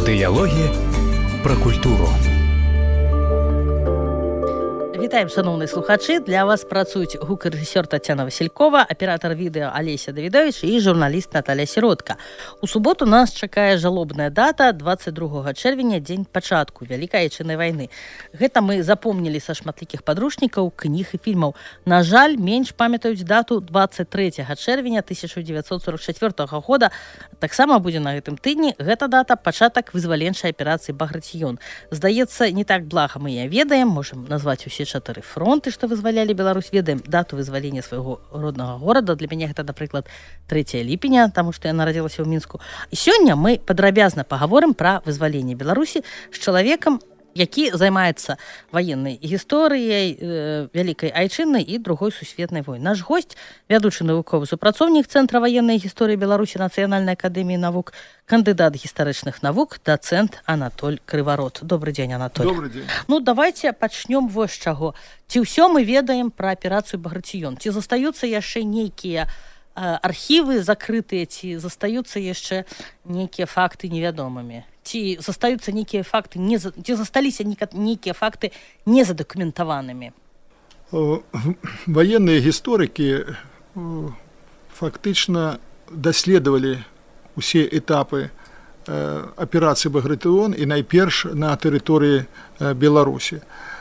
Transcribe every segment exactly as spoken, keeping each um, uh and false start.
Дыялогі пра культуру. Вітаем, шановныя слухачы. Для вас працуюць гукарэжысёр Тацяна Васількова, аператар відэа Алеся Давідович і журналіст Наталя Сіротка. У суботу нас чакае жалобная дата дваццаць другога чэрвеня, дзень пачатку Вялікай Айчыннай вайны. Гэта мы запомнілі са шматлікіх падручнікаў, кніг і фільмаў. На жаль, менш памятаюць дату дваццаць трэцяга чэрвеня тысяча дзевяцьсот сорок чацвёртага года. Таксама будзе на гэтым тыдні. Гэта дата пачатак вызваленчай аперацыі «Баграцыён». Здаецца, не так блага мы яе ведаем, можам назваць усе чатыры фронты, што вызвалялі Беларусь, ведаем дату вызвалення свайго роднага горада. Для мяне гэта, напрыклад, трэцяга ліпеня, таму што я нарадзілася ў Мінску. І сёння мы падрабязна пагаворым пра вызваленне Беларусі з чалавекам, які займаецца ваеннай гісторыяй э, Вялікай Айчыннай і другой сусветнай войны. Наш госць, вядучы навуковы супрацоўнік Цэнтра ваеннай гісторыі Беларусі Нацыянальнай акадэміі навук, кандыдат гістарычных навук, дацэнт Анатоль Крыварот. Добрый дзень, Анатоль. Добрый дзень. Ну, давайте пачнём вось з чаго. Ці ўсё мы ведаем пра аперацыю «Баграцыён»? Ці застаюцца яшчэ нейкія э, архівы закрытыя, ці застаюцца яшчэ нейкія факты невядомымі? Ці застаюцца нейкія факты, не, ці засталіся нейкія факты незадакументаванымі? Военные гісторыкі фактычна даследавалі усе этапы аперацыі «Баграцыён» і найперш на тэрыторыі Беларусі.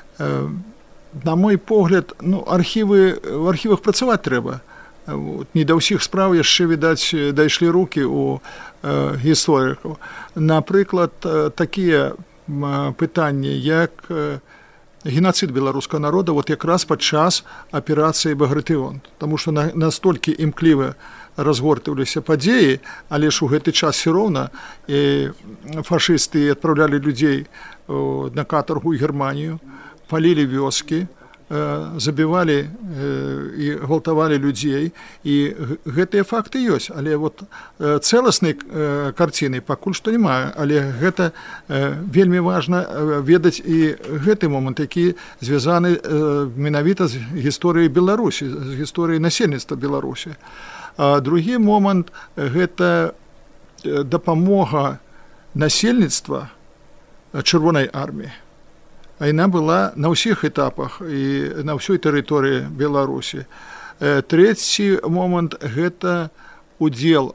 На мой погляд, ну, архівы, в архівах працаваць трэба. Вот. Не да ўсіх спраў яшчэ, відаць, дайшлі рукі ў э, гісторыкаў. Напрыклад, э, такія э, пытанні, як э, геноцид беларускага народа, вот якраз падчас аперацыі «Баграцыён». Таму што на, настолькі імкліва разгортваліся падзеі, але ж у гэты час все роўна і фашысты адпраўлялі людзей э, на катаргу ў Германію, палілі вёскі, забівалі і гвалтавалі людзей, і гэтыя факты ёсць, але вот цэласнай карціны пакуль што няма, але гэта вельмі важна ведаць і гэты момант, які звязаны менавіта з гісторыяй Беларусі, з гісторыяй насельніцтва Беларусі. А другі момант – гэта дапамога насельніцтва Чырвонай арміі. Вайна была на ўсіх этапах і на ўсёй тэрыторыі Беларусі. Трэці момант – гэта удзел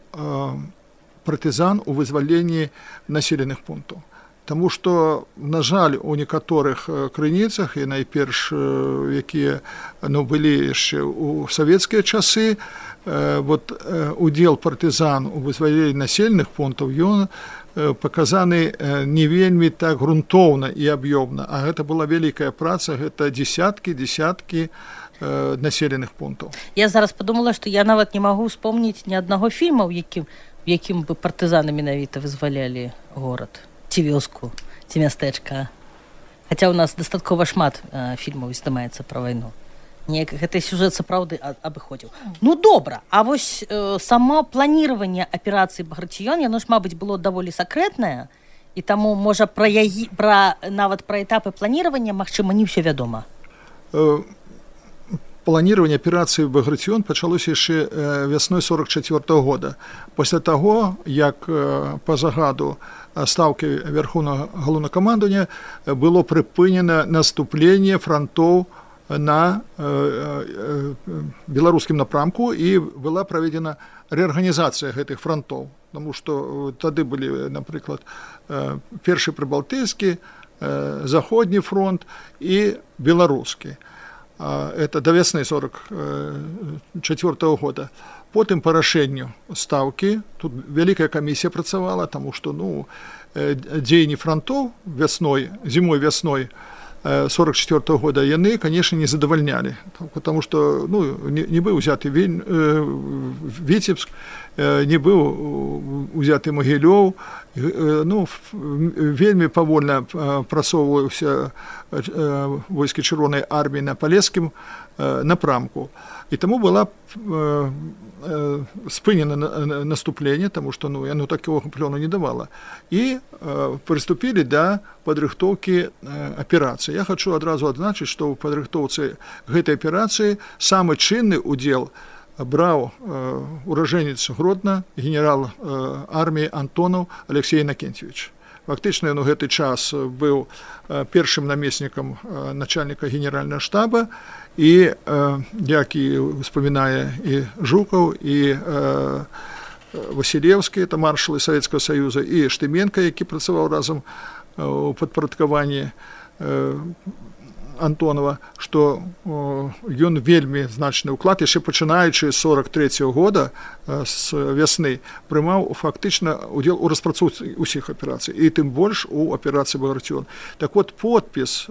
партызан у вызваленні населеных пунктаў. Таму што, на жаль, у некаторых крыніцах, і найперш, якія ну, былі яшчэ ў савецкія часы, вот, удзел партызан у вызваленні населеных пунктаў, ён паказаны не вельмі так грунтоўна і аб'ёмна, а гэта была вялікая праца, гэта дзесяткі, дзесяткі э, населеных пунктаў. Я зараз падумала, што я нават не магу успомніць ні аднаго фільма, у якім, у якім бы партызаны менавіта вызвалялі горад, ці вёску, ці мястэчка. Хаця ў нас дастаткова шмат э, фільмаў здымаецца пра вайну. Неяк гэты сюжэт сапраўды абыходзіў. Ну, добра, а вось э, само планіраванне аперацыі «Баграцыён», яно ж, мабыць, было даволі сакрэтнае, і таму, можа, пра, ягі, пра нават пра этапы планіравання, магчыма, не ўсё вядома. Э, планіраванне аперацыі «Баграцыён» пачалося яшчэ э, вясной сорок чацвёртага года. Пасля таго, як э, па загаду стаўкі Вярхоўнага галоўнакамандавання было прыпынена наступленне франтоў на э, э, беларускім напрамку, і была праведзена рэарганізацыя гэтых франтоў. Таму што тады былі, напрыклад, э, першы прыбалтыйскі, э, заходні фронт і беларускі. А, это да вясны сорок чацвёртага года. Потым па рашэнню стаўкі, тут вялікая камісія працавала, таму што ну, дзеянні франтоў вясной, зімой вясной сорок чацвёртага года яны, конечно, не задавальнялі, потому что ну, не, не быў узяты Віцебск, не быў узяты Магілёў, ну, вельмі павольна прасоўваўся войскі Чырвонай арміі на палескім напрамку. І таму была спынена наступленне, таму што ну, яно такого плёну не давала. І прыступілі да падрыхтоўкі аперацыі. Я хочу адразу адзначыць, што ў падрыхтоўцы гэтай аперацыі самы чынны удзел браў уражэнец Гродна, генерал арміі Антонаў Алексей Інакенцевич. фактычна ён у гэты час быў першым намеснікам начальніка генеральнага штаба, і як і успамінае і Жукаў, і Васілеўскі, это маршалы Савецкага Саюза, і Штыменка, які працаваў разам у падпарадкаванні Антонова, што ён вельмі значны ўклад, яшчэ пачынаючы з сорок трэцяга года, з вясны, прымаў фактычна удзел у распрацоўцы ўсіх аперацый, і тым больш у аперацыі Багратион. Так вот, подпіс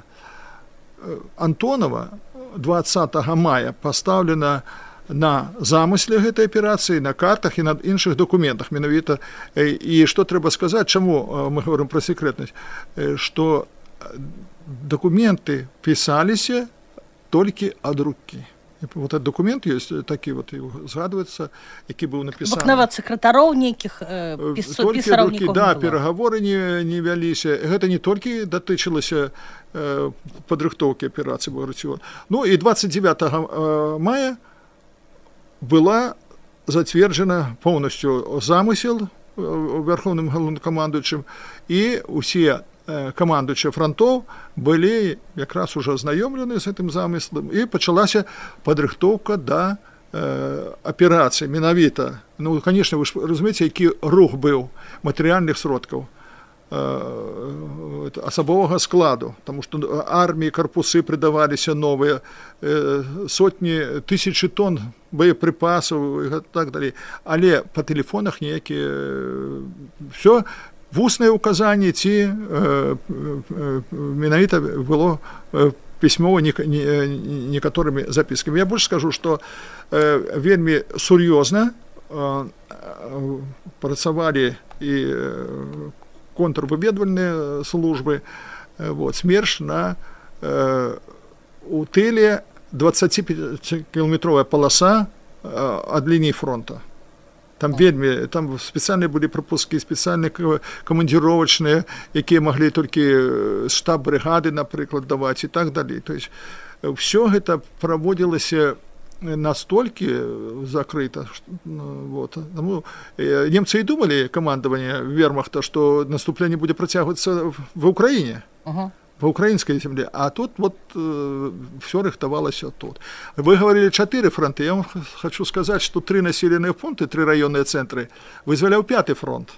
Антонова двадцатага мая пастаўлена на замысле гэтай аперацыі, на картах і на іншых дакументах менавіта. І што трэба сказаць, чаму мы говорим пра секрэтнасць, што документы писаліся толькі ад рукі. Вот этот документ есть, такі вот згадваецца, які быў напісаны. Нават сакратароў нейкіх э, піс... пісараў нікога да, не было. перагаворы не, не вяліся. Гэта не толькі датычылася э, падрыхтоўкі аперацыі Багратион. Ну і двадцать девятого мая была зацверджана поўнасцю замысел вярхоўным галоўнакамандуючым, і усе камандуючыя фронтоў былі якраз уже азнаёмлены з гэтым замыслам, і пачалася падрыхтоўка да э, аперацыі менавіта. Ну, конечно, вы ж разумееце, які рух быў матэрыяльных сродкаў, э, асабовага складу, таму што арміі, карпусы прыдаваліся новыя, э, сотні, тысячы тонн боепрыпасаў і так далей. Але па тэлефонах ніякія ўсё вусныя ўказанні ці э, э, менавіта было э, пісьмова не, не, некаторымі запіскамі. Я больш скажу, што э, вельмі сур'ёзна э, працавалі і э, контрвыведвальныя службы. Э, вот, СМЕРШ на э, у тыле дваццаціпяцікіламетровая паласа э, ад лініі фронта. Там вельмі, там спецыяльныя былі прапускі, спецыяльныя камандзіровачныя, якія маглі толькі штаб брыгады, напрыклад, даваць і так далей. То есть ўсё гэта праводзілася настолькі закрыта. Вот. Таму немцы і думалі, камандаванне вермахта, што наступленне будзе працягвацца ва ўкраіне. Ага. По украинской земле, а тут вот э, все рыхтовалось тут. Вы говорили четыре фронта, я вам хочу сказать, что три населенные пункты, три районные центры вызволял пятый фронт.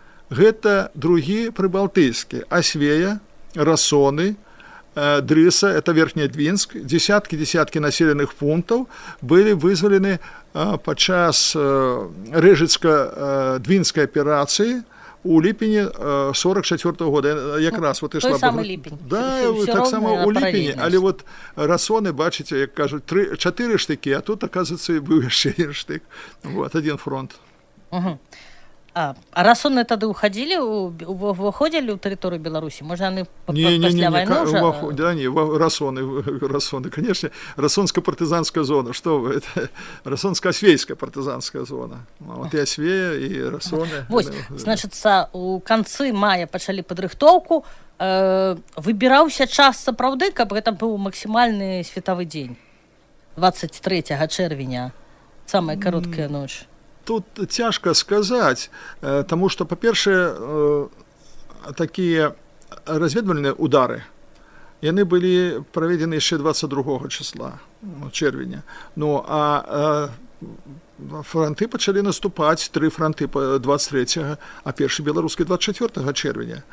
Это другие прибалтийские, Освея, Рассоны, э, Дрыса, это Верхнедвинск, десятки-десятки населенных пунктов были вызволены э, подчас э, Рыжицко-Двинской операции у ліпені сорок четвёртого года, якраз ну, вот ішла... Той самий ліпень. Да, все, так само у ліпені, але от Рассони, бачите, як кажуть, три, чотири штики, а тут, оказывается, був ще один штик. Вот, один фронт. Угу. А, а Рассоны тады уходили, выходили у территорию Беларуси? Может, они не, не, после не, войны уже? Во, да, не, Рассоны, Рассоны, конечно, Рассонская партизанская зона, что вы, это Рассонско-Освейская партизанская зона. Вот и Освея, и Рассоны. Вот, значит, у концы мая пачалі падрыхтоўку, э, выбіраўся час сапраўды, каб гэта быў максімальны светавы дзень. двадцать третьего чэрвеня, самая короткая ночь. Тут цяжка сказаць, таму што, па-першае, такія разведвальныя удары, яны былі праведзены яшчэ двадцать другого числа, чэрвеня. Ну, а фронты пачалі наступаць, тры фронты двадцать третьего, а першы беларускі двадцать четвёртого чэрвеня.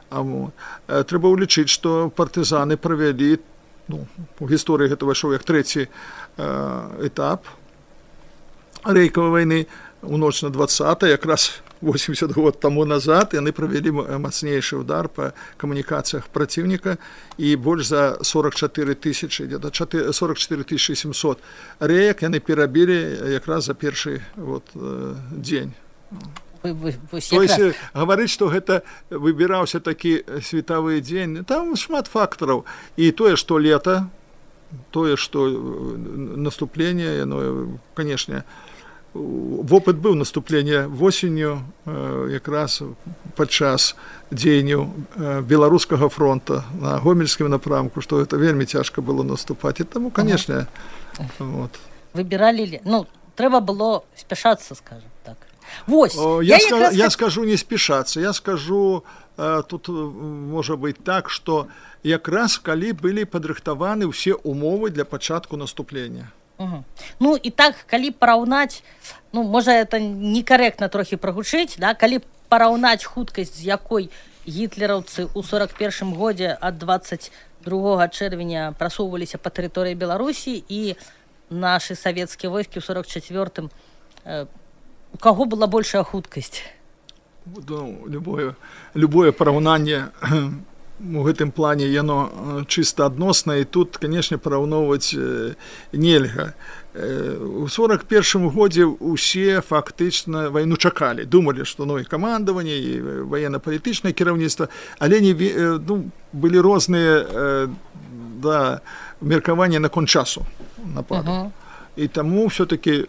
Трэба ўлічыць, што партызаны правялі, ну, у гісторыі гэта вайшоў як трэці этап рэйкавай вайны, у ноч на двадцатое, якраз восемьдесят год тому назад, яны правялі мацнейшы удар па камунікацыях праціўніка, і больш за сорок четыре тысячи, где-то сорок четыре тысячи семьсот рэек яны перабілі якраз за першы вот, дзень. Вы, вы, вы То есть гаварыць, што гэта выбіраўся такі светавы дзень, там шмат фактараў. І тое, што лета, тое, што наступленне, ну, конечно, вопыт быў наступлення восенню, якраз падчас дзеянняў беларускага фронта на гомельскім напрамку, што гэта вельмі цяжка было наступаць. І таму, конечно, ага. Вот. Выбіралі, ну, трэба было спяшацца, скажем так. Вось. Я, я, скажу, я скажу не спяшацца, я скажу тут можа быць так, што якраз калі былі падрыхтаваны ўсе умовы для пачатку наступлення. Угу. Ну і так, калі параўнаць, ну можа это некарэктна трохі прагучыць, да? Калі параўнаць хуткасць, з якой гітлераўцы ў сорок першым годзе ад двадцать другога чэрвеня прасоўваліся па тэрыторыі Беларусі і нашы савецкія войскі ў сорок чацвёртым, э, у каго была большая хуткасць? Ну, любое, любое параўнанне у гэтым плане яно чыста адносна, і тут, канешне, параўноўваць нельга. У сорок першым годзе ўсе фактычна вайну чакалі, думалі, што ну, і камандаванне, і ваенна-палітычнае кіраўніцтва, але не, ну, былі розныя да, меркаванні наконт часу нападу. Uh-huh. І таму ўсё-такі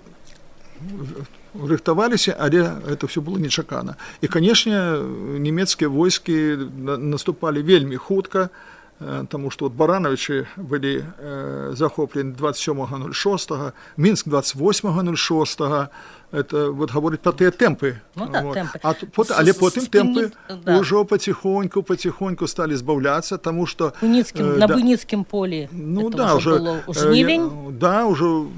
рыхтаваліся, але это все было нечакана. І, канешне, нямецкія войскі наступалі вельмі хутка, тому што Барановичы былі захоплены двадцать сёмага ноль шостага, Мінск двадцать восьмага ноль шостага. Это вот говорить про тыя тэмпы. Ну, да, вот. тэмпы. А, пот, але потым тэмпы да. ўжо паціхоньку, паціхоньку сталі збаўляцца, таму што... Буніцкім, э, на да, Буніцкім полі ну, это да, ўжо было ў жнівень. Э, да, ўжо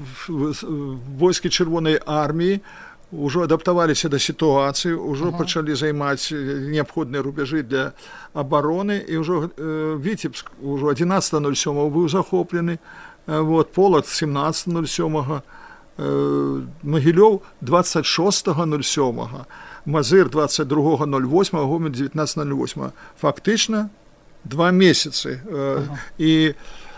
войскі Чырвонай арміі ўжо адаптаваліся да сітуацыі, ўжо uh-huh. пачалі займаць неабходныя рубяжы для абароны, і ўжо э, Віцебск ўжо адзінаццатага ноль сёмага быў захоплены, э, вот, Полац сямнаццатага ноль сёмага, э, Магілёў двадцать шостага ноль сёмага, Мазыр двадцать другога ноль восьмага, Гомель дзевятнаццатага ноль восьмага. Фактычна два месяцы. Э, uh-huh. І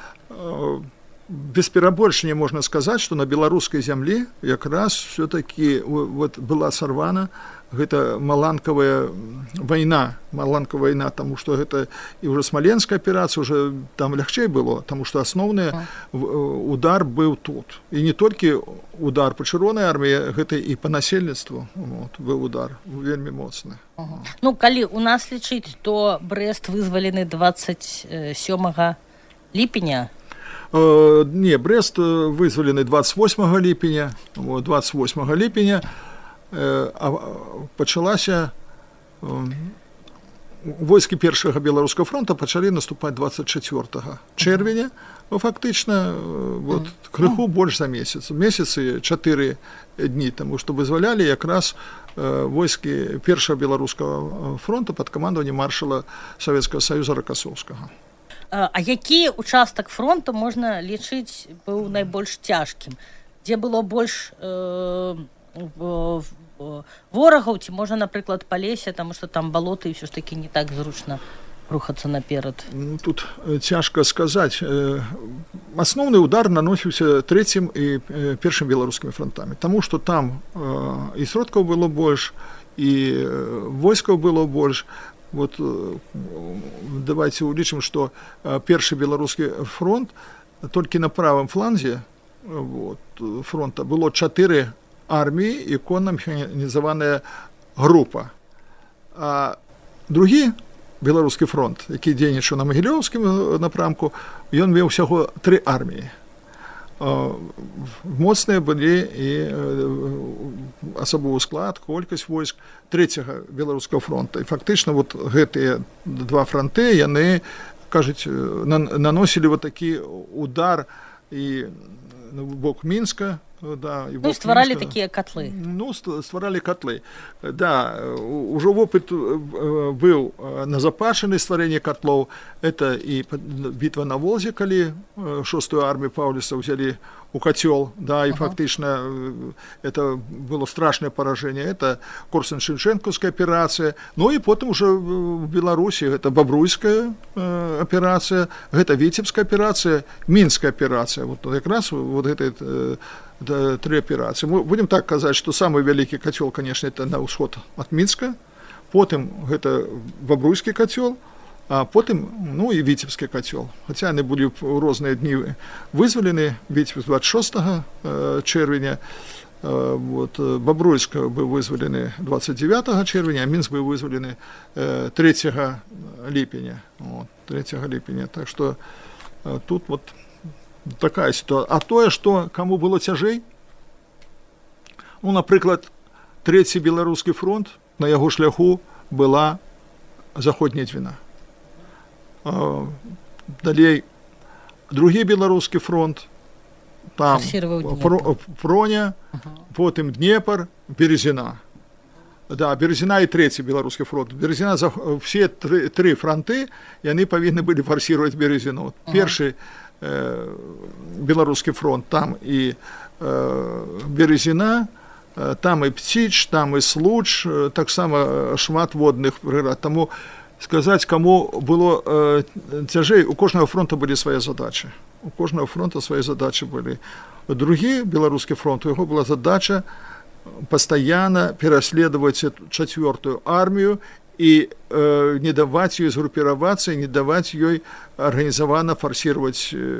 э, без перабольшання можна сказаць, што на беларускай зямлі якраз все-таки вот была сарвана гэта маланкавая вайна, маланкавая вайна, таму што гэта і ўжо смаленская аперацыя, уже там лягчэй было, таму што асноўны удар быў тут. І не толькі удар па Чырвонай арміі, гэта і па насельніцтву вот, быў удар вельмі моцны. Ага. Ну, калі у нас лічыць, то Брэст вызвалены двадцать сёмага ліпеня. Uh, не, Брест вызвалены двадцать восьмага ліпеня, вот, двадцать восьмага ліпеня, uh, а пачалася uh, войскі першага беларускага фронта пачалі наступаць двадцать чацвёртага чэрвеня, фактычна uh, вот, крыху больш за месяц, месяцы чатыры дні, таму што вызвалялі якраз uh, войскі першага беларускага фронта пад камандаваннем маршала Савецкага Саюза Ракасоўскага. А які участак фронту можна лічыць быў найбольш цяжкім? Дзе было больш э, ворагаў, ці можна, напрыклад, па лесе, таму што там балоты і ўсё ж такі не так зручна рухацца наперад? Ну, тут цяжка сказаць. Асноўны удар наносіўся трэцім і першым беларускімі фронтамі, таму што там і сродкаў было больш, і войскаў было больш. Вот, давайте улічым, што першы беларускі фронт толькі на правым фланзе вот, фронта было чатыры арміі і конна-механізаваная група. А другі беларускі фронт, які дзейнічаў на Магілёўскім напрамку, ён меў усяго тры арміі. Моцныя былі і асабовы склад, колькасць войск трэцяга беларускага фронта. І фактычна вот гэтыя два фронты, яны, кажуць, наносілі вот такі удар і в бок Мінска, да, і ну, стваралі такія котлы. Ну, стваралі котлы. Да, ужо вопыт быў назапашаны стварэнне котлоў. Это і бітва на Волзе, калі шостую армію Паўліса ўзялі у котел, да, и uh-huh. фактично это было страшное поражение. Это Корсунь-Шевченковская операция. Ну и потом уже в Беларуси это Бобруйская э, операция, это Витебская операция, Минская операция. Вот как раз вот это э, да, три операции. Мы будем так сказать, что самый великий котел, конечно, это на усход от Минска. Потом это Бобруйский котел. А потым, ну, і Віцебскі кацёл. Хаця яны былі ў розныя дні вызвалены, Віцебск двадцать шостага чэрвеня, вот, Бобруйск быў вызвалены двадцать девятага чэрвеня, а Мінск быў вызвалены трэцяга ліпеня. Вот, трэцяга ліпеня. Так што тут вот такая сітуацыя. А тое, што каму было цяжэй? Ну, напрыклад, трэці беларускі фронт, на яго шляху была заходняя Двіна. Далей другі беларускі фронт, там Проня, ага. Потым Днепр, Березіна. Да, Березіна і трэці беларускі фронт. Березіна, все тры, тры фронты, яны павінны былі фарсіраваць Березіну. Ага. Першы э, беларускі фронт, там і э, Березіна, э, там і Пціч, там і Случ, э, таксама шмат водных прырад. Таму сказаць, каму было э, цяжэй, у кожнага фронта былі свае задачы. У кожнага фронта свае задачы былі. Другі беларускі фронт, у яго была задача пастаянна пераследаваць чацвёртую армію і э, не даваць ёй згрупіравацца, не даваць ёй арганізавана фарсіраваць э,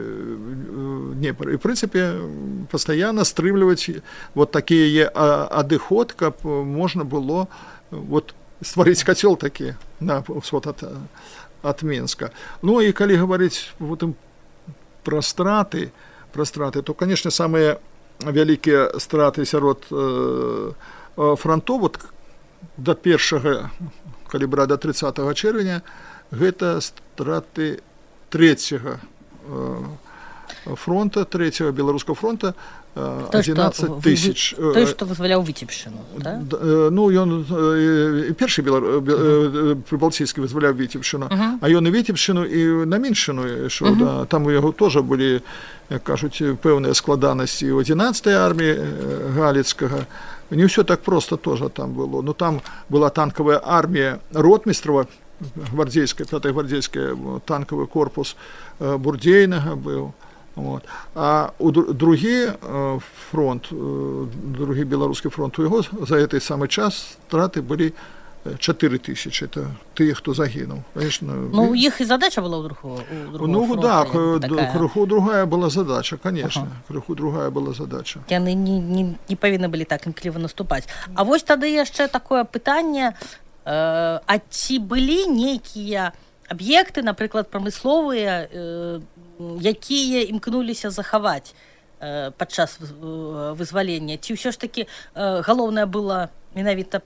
Днепр. І, в прынцыпе, пастаянна стрымліваць вот такія адыход, каб можна было вот, стварыць кацёл такі на ўсход ад, ад Мінска. Ну і калі гаварыць вот, пра страты, пра страты, то, конечно, самыя вялікія страты сярод э, фронтоў, вот, да першага, калі браць да трыццатага чэрвеня, гэта страты трэцяга э, фронта, трэцяга беларускага фронта, адзінаццаць тысяч. Той, што вызваляў Віцебшчыну, да? Ну, ён першы прыбалтыйскі вызваляў Віцебшчыну, uh-huh. а ён і Віцебшчыну, і на Міншчыну ішоў. Uh-huh. Да. Там у яго тоже былі, як кажуць, пэўныя складанасці ў адзінаццатай арміі галіцкага. Не ўсё так проста тоже там было. Ну, там была танкавая армія ротмістрава, гвардзейская, пятая гвардзейская танкавы корпус Бурдзейнага быў. Вот. А у другі фронт, другі беларускі фронт, у яго за гэты самы час страты былі чатыры тысячы, это тыя, хто загінуў. Конечно, ну, у іх і задача была ў другого, у другого ну, фронта. Ну, так, такая... крыху другая была задача, конечно, ага. крыху другая была задача. Яны не, не, не павінны былі так імкліва наступаць. А вось тады яшчэ такое пытанне, э, а ці былі нейкія аб'екты, напрыклад, прамысловыя, э, якія імкнуліся захаваць э, падчас вызвалення? Ці ўсё ж такі э, галоўнае было менавіта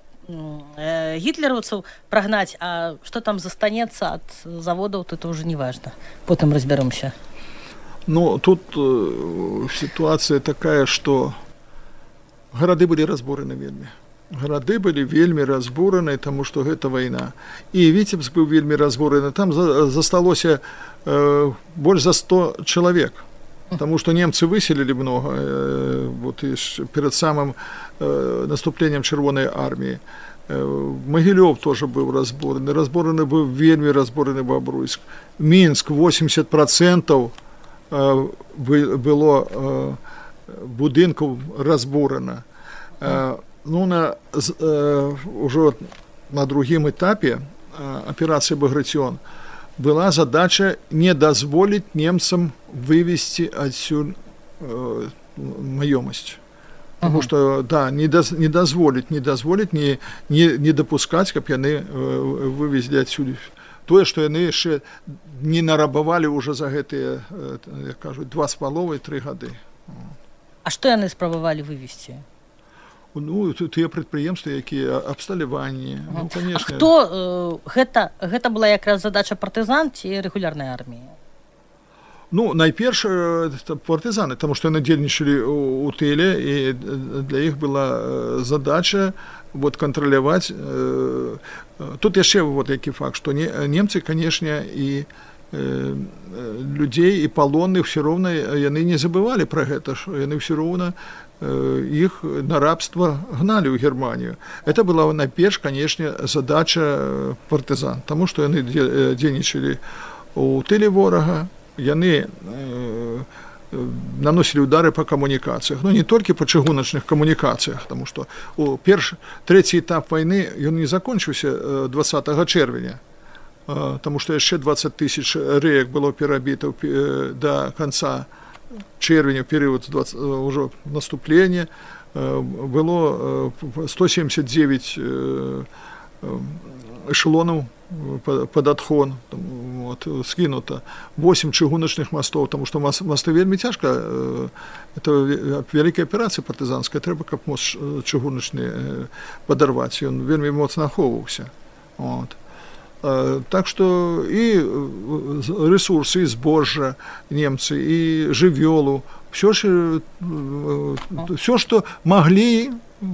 э, гітлераўцаў прагнаць, а што там застанецца ад заводаў, то это ўжо не важна. Потым разбяромся. Ну, тут э, сітуацыя такая, што гарады былі разбураны вельмі. Гарады былі вельмі разбураны, таму што гэта вайна. І Віцебск быў вельмі разбураны. Там за, засталося э, больш за сто чалавек. Таму што немцы выселілі многа э, вот, перад самым э, наступленнем чырвонай арміі. Э, Магілёў тоже быў разбураны. Разбураны быў вельмі разбураны Бабруйск. Мінск восемьдесят процентов э, было э, будынкаў разбурана. Э, Ну, на, э, ўжо на другім этапе э, аперацыі «Баграцён» была задача не дазволіць немцам вывесці адсюль э, маёмасць. Таму што, да, не, даз, не дазволіць, не дазволіць, не, не, не дапускаць, каб яны э, вывезлі адсюль тое, што яны яшчэ не нарабавалі ўжо за гэтыя, э, як кажуць, два з паловай тры гады. А што яны спрабавалі вывесці? Ну, тыя прадпрыемствы, якія абсталяванні. Ну, а хто э, гэта, гэта была якраз задача партызан ці рэгулярнай арміі? Ну, найперш партызаны, таму што яны дзейнічалі у тыле, і для іх была задача вот, кантраляваць. Э, тут яшчэ вот які факт, што не, немцы, канешне, і э, людзей, і палонных все роўна яны не забывалі пра гэта, што яны все роўна іх на рабства гналі ў Германію. Это была найперш, канешне, задача партызан, таму што яны дзейнічалі у тыле ворага, яны э, наносілі удары па камунікацыях, ну не толькі па чыгуначных камунікацыях, таму што у першы, трэці этап вайны ён не закончыўся двадцатага чэрвеня, э, таму што яшчэ двадцать тысяч рэек было перабіта э, да канца чэрвеня, перыяд ўжо наступлення, было сто семьдесят девять эшелонаў пад адхон, вот, скінута восемь чыгуначных мастоў, таму што масты вельмі цяжка, это вялікая аперацыя партызанская, трэба, каб мост чыгуначны падарваць, ён вельмі моцна ахоўваўся. Вот. Так что и ресурсы, и збожжа немцы, и жывёлу, все, все, что могли,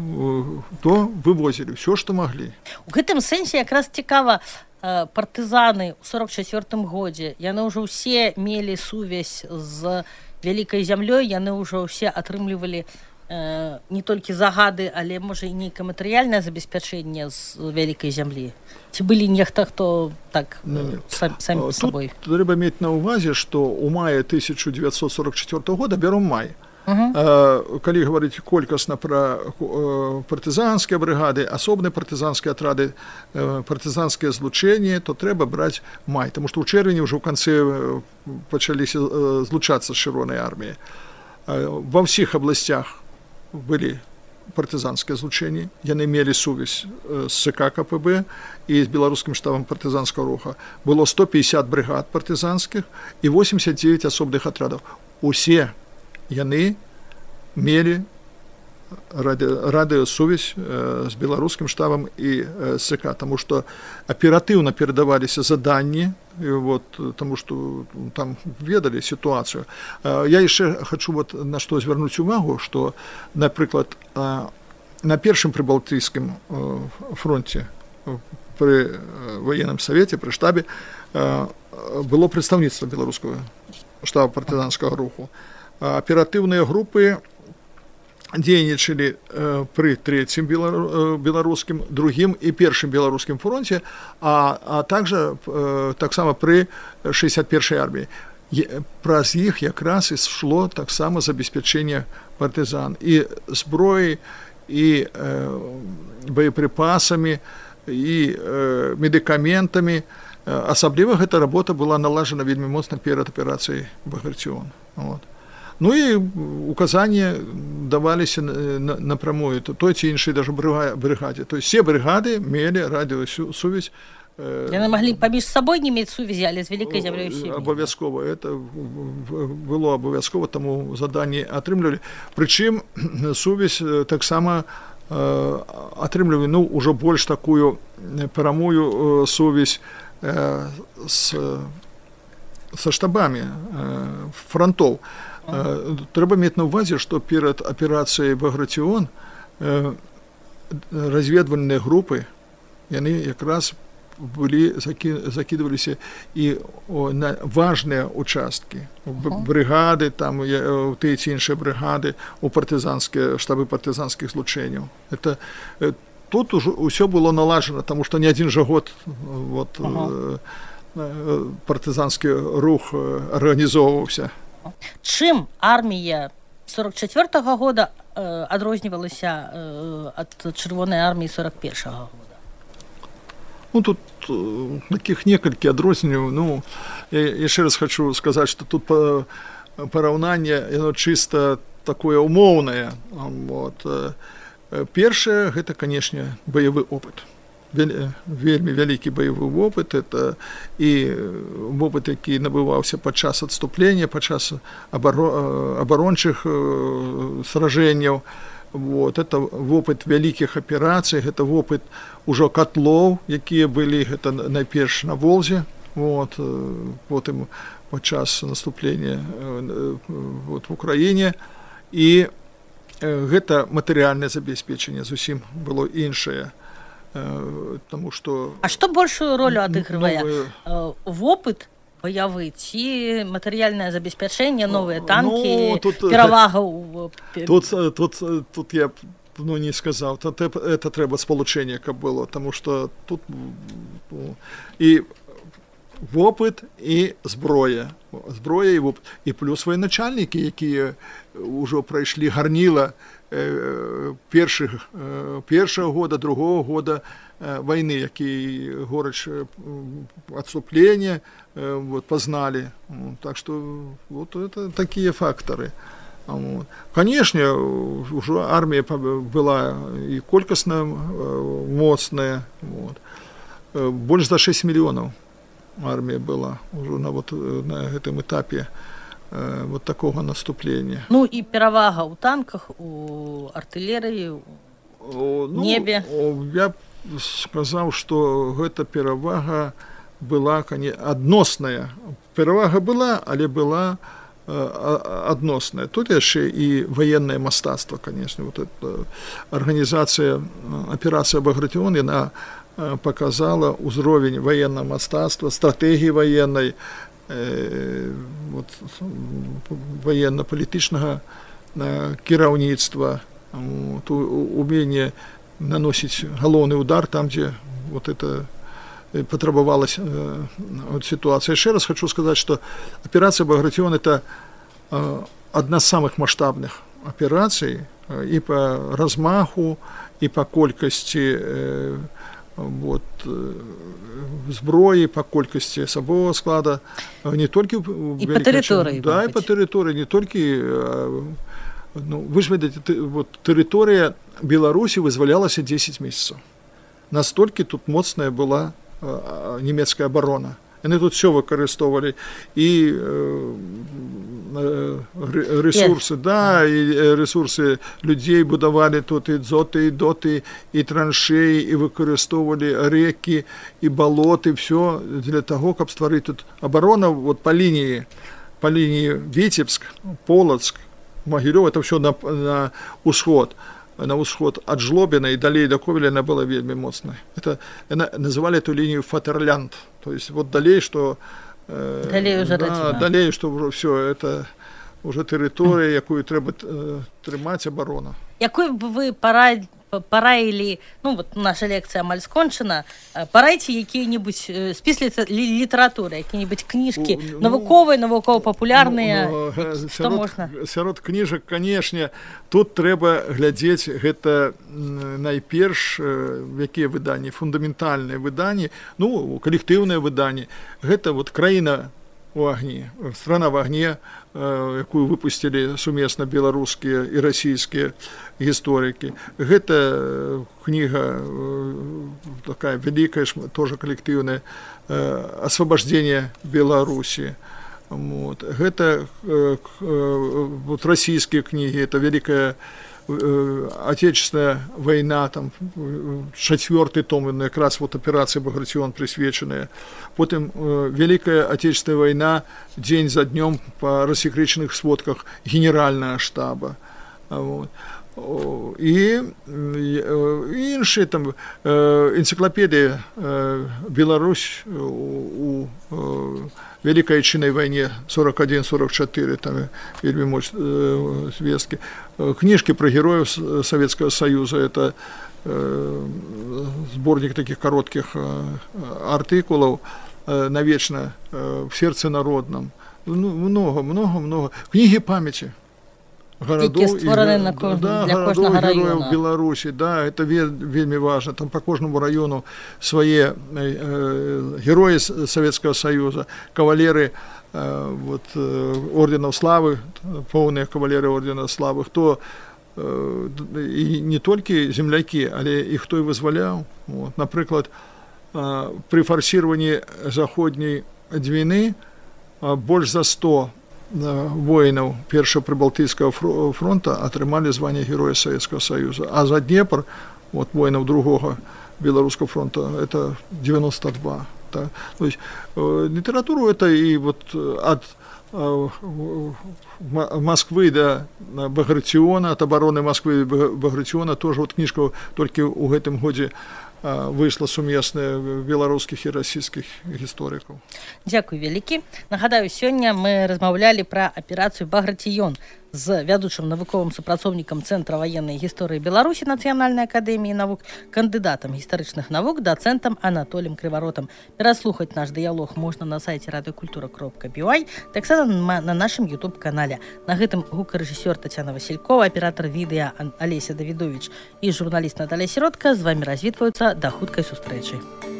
то вывозили, все, что могли. У гэтым сэнсе якраз цікава, партызаны ў сорок чацвёртым годзе, яны ўжо ўсе мелі сувязь з вялікай зямлёй, яны ўжо ўсе атрымлівалі э, не толькі загады, але, можа, і нейкае матэрыяльнае забеспячэнне з вялікай зямлі. Ці былі нехта, хто так сам, самі Тут сабой? Трэба мець на ўвазе, што ў маі тысяча дзевяцьсот сорок чацвёртага года, бяром май, Uh-huh. Калі гаварыць колькасна пра партызанскія брыгады, асобныя партызанскія атрады, партызанскія злучэнні, то трэба браць май, таму што ў чэрвені ўжо ў канцы пачаліся злучацца з чырвонай арміяй. Ва ўсіх абласцях былі партызанскія злучэнні, яны мелі сувязь з ЦК КПБ і з беларускім штабам партызанскага руха. Было сто пятьдесят брыгад партызанскіх і восемьдесят девять асобных атрадаў. Усе яны мелі радыёсувязь з беларускім штабам і ЦК, таму што аператыўна перадаваліся заданні, вот, таму што там ведалі сітуацыю. Я яшчэ хачу вот на што звярнуць увагу, што, напрыклад, на першым прыбалтыйскім фронте пры ваенным савеце, пры штабе было прадстаўніцтва беларускага штаба партызанскага руху. Аператыўныя групы дзейнічалі пры трэцім беларускім, другім і першым беларускім фронте, а, а также таксама пры шэсцьдзесят першай арміі. Праз іх якраз ішло таксама забеспячэнне партызан і зброі, і боеприпасамі, і медыкаментамі. Асабліва гэта работа была налажана вельмі моцна перад аперацыяй Багратион. Вот. Ну і указанні даваліся напрямую той ці іншай даже брыгадзе. То есть все брыгады мелі радыёсувязь. Яны маглі паміж сабой не мець сувязі, але з вялікай зямлёй усімі. Абавязкова. Это было абавязкова, таму заданні атрымлівалі. Прычым сувязь таксама атрымлівалі, ну, ужо больш такую прамую сувязь з са штабамі фронтоў. Трэба мець на ўвазе, што перад аперацыяй Багратион разведвальныя групы, яны якраз былі, закідваліся і на важныя участкі, брыгады, там тыя ці іншыя брыгады, у партызанскія штабы партызанскіх злучэнняў. Это тут ужо ўсё было налажана, таму што не адзін жа год вот, ага. партызанскі рух арганізоўваўся. Чым армія сорок чацвёртага года э, адрознівалася э, ад чырвонай арміі сорок першага года? Ну, тут э, таких некалькі адрозненняў. Ну, я яшчэ раз хочу сказаць, што тут па, параўнанне, яно чыста такое умоўнае. Вот. Першае, гэта, канешне, баявы опыт. Вельмі вялікі баявы опыт, это і опыт, які набываўся падчас адступлення, падчас абарончых сражэнняў. Вот, это опыт вялікіх аперацый, гэта опыт ужо котлоў, якія былі, гэта найперш на Волзе, вот, потым падчас наступлення вот, в Украіне, і гэта матэрыяльнае забеспечанне зусім было іншае. Тому что... А што большую ролю адыгрывае? Новые... Вопыт баявы ці матэрыяльнае забеспячэнне, новыя танкі, ну, тут, перавага ў... Тут, тут, тут я ну, не сказаў. Тут это трэба спалучэнне, каб было, тому что тут і вопыт і зброя. Зброя і вопыт. І плюс военачальнікі, якія ўжо прайшлі гарніла першых, першага года, другого года войны, якія горыч адступлення вот, познали. Так что вот это такие факторы. Вот. Конечно, уже армия была и колькостно моцная. Вот. Больше за шесть миллионов армия была уже на, вот, на этом этапе вот такого наступления. Ну и перевага у танках, у артиллерии, у ну, небе. Я сказаў, што гэта перавага была адносная. Перавага была, але была адносная. Тут яшчэ і ваеннае мастацтва, конечно. Вот эта арганізацыя аперацыя Багратион, яна показала ўзровень ваеннага мастацтва, стратэгіі ваеннай, э, вот, военно-палітычнага кіраўніцтва, вот, уменне наносіць галоўны удар там, дзе вот это потребовалась э, вот ситуация. Еще раз хочу сказать, что операция Багратион — это э, одна из самых масштабных операций э, и по размаху, и по колькости э, вот, э, зброи, по колькости особого склада, э, не только и по территории, да, и по территории, не только э, ну, вы же видите, вот территория Беларуси вызволялась десять месяцев. Настолько тут моцная была німецкая абарона. Яны тут все выкарыстоўвалі, і ресурсы, yes. да, і ресурсы людзей будавалі тут і дзоты, і доты, і траншеі, і выкарыстоўвалі рэкі, і балоты, все для того, каб стварыць тут абарона вот по лінії, по лінії Віцебск, Полацк, Магілёў, это все на, на усход. На ўсход ад Жлобіна і далей да Ковеля она была вельмі моцная. Это называли эту линию Фатерлянд. То есть вот далей, что э, далей уже да, далей, что все это уже территория, якую трэба э, трымаць абарона. Якую бы вы парад параілі, ну вот наша лекцыя амаль скончана, парайце якія-небудзь спіс літаратуры, якія-небудзь кніжкі ну, навуковыя, навукова-папулярныя, ну, ну, што сярод, можна? Сярод кніжак, канешне, тут трэба глядзець гэта найперш якія выданні, фундаментальныя выданні, ну, калектыўныя выданні. Гэта вот краіна у агні, страна в агне, якую выпусцілі сумесна беларускія і расійскія гісторыкі. Гэта кніга такая вялікая, тоже калектыўная, «Освобождение Беларуси». Вот. Гэта вот, расійскія кнігі, это великая Отечественная война, там, четвертый том, как раз вот операция Багратион присвеченная. Потом э, Великая Отечественная война, день за днем по рассекреченных сводках Генерального штаба. Вот. И, и іншие там э, энциклопедии э, Беларусь у, у Великой Отечественной войне сорок один сорок четыре, там вельмі моцныя э, звесткі. Книжки про героев Советского Союза, это э, сборник таких коротких э, артикулов э, навечно э, в сердце народном. Ну, много, много, много. Книги памяти городов, и, на кожну, да, для городов героев района. Беларуси, да, это вельми важно. Там по каждому району свои э, герои Советского Союза, кавалеры э, вот, э, орденов славы, полные кавалеры ордена славы, кто э, и не только земляки, але и кто и вызволял. Вот. Например, э, при форсировании заходней Двины э, больше за сто воинов Першого Прибалтийского фронта атрымали звание Героя Советского Союза, а за Днепр, вот, воинов другого Белорусского фронта, это девяносто два. Да. То есть э, литературу это и вот от э, Москвы до Багратиона, от обороны Москвы до Багратиона, тоже вот книжка только у гэтым годзе выйшла сумесная беларускіх і расійскіх гісторыкаў. Дзякуй вялікі. Нагадаю, сёння мы размаўлялі пра аперацыю Багратион з вядучым навуковым супрацоўнікам Цэнтра ваеннай гісторыі Беларусі Нацыянальнай акадэміі навук, кандыдатам гістарычных навук, дацэнтам Анатоліем Крываротам. Пераслухаць наш дыялог можна на сайце радыёкультура кропка би ой, таксама на нашым YouTube-канале. На гэтым гукарэжысёр Тацяна Васількова, аператар відэа Алеся Давідовіч і журналіст Наталя Сіротка з вамі развітваюцца. Да хуткай сустрэчы.